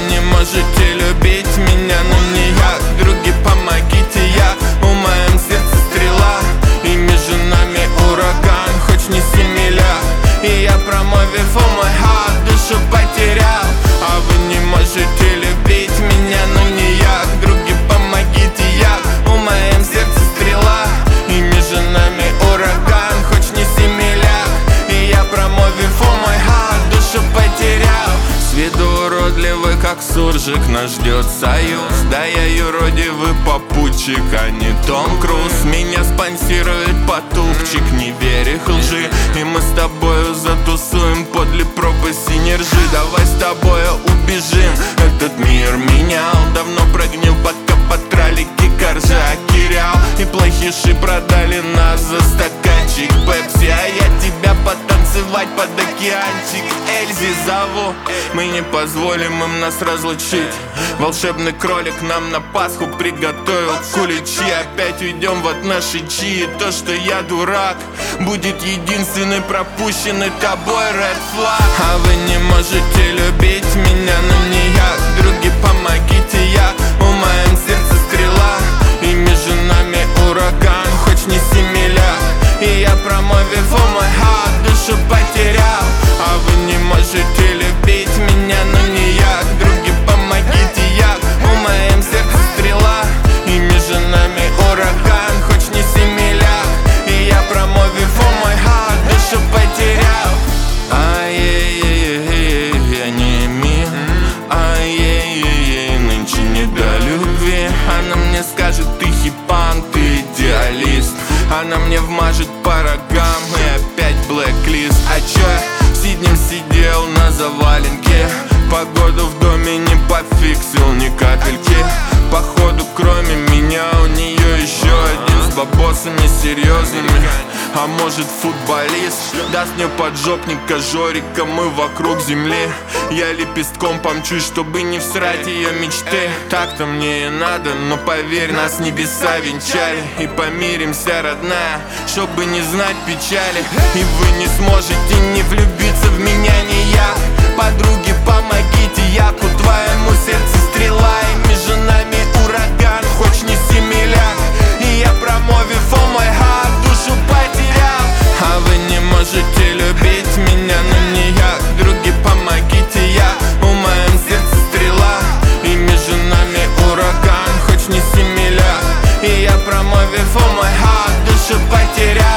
не можете любить меня, но не я. Други, помогите, я в моем сердце стрела, и между нами ураган, хоть неси миля. И я промовив о мой heart, душу потерял. А вы не можете любить меня, но не я. Други, помогите, я в моем сердце стрела, и между нами ураган, хоть неси миля. И я промовив о мой heart, душу потерял. С виду уродливый, как суржик, нас ждет союз. Да я юродивый попутчик, а не Том Круз. Меня спонсирует потупчик, не верь их лжи. И мы с тобою затусуем подле пропасти, не ржи. Давай с тобою убежим, этот мир менял. Давно прогнил, пока потралики коржа кирял. И плохиши продали нас за стаканчик пепси, а я тебя потанцевать под океанчик Эльзи зову. Мы не позволим им нас разлучить. Волшебный кролик нам на Пасху приготовил куличи. Опять уйдем в от нашей чьи. То, что я дурак, будет единственный пропущенный тобой red flag. А вы не можете любить меня, но не я. Други, помогите, я в моем сердце стрела, и между нами ураган, хоть неси миля. И я промовив о мой heart, душу потерял. А вы не можете любить меня, но не я. Други, помогите, я в моем сердце стрела, и между нами ураган, хоть неси миля. И я промовив о мой heart, душу потерял. Ай-яй-яй-яй, я не мил. Ай-яй-яй-яй, нынче не до любви. Она мне скажет, ты хипан, ты идеалист. Она мне вмажет по рогам и опять блэк-лист. А чё я сиднем сидел на заваленке, погоду в доме не пофиксил ни капельки. Походу кроме меня у нее еще один с бабосами серьезными. А может футболист даст мне поджопника Жорика, мы вокруг земли. Я лепестком помчусь, чтобы не всрать ее мечты. Так-то мне и надо, но поверь, нас небеса венчали. И помиримся, родная, чтобы не знать печали. И вы не сможете не влюбиться в меня, не я. Подруги, помогите, я к твоему сердцу стрела, и между нами ураган, хоть неси миля. И я промовив о мой heart, душу потерял. А вы не можете любить меня, но не я. Други, помогите, я в моем сердце стрела, и между нами ураган, хоть неси миля. И я промовив о мой heart, душу потерял.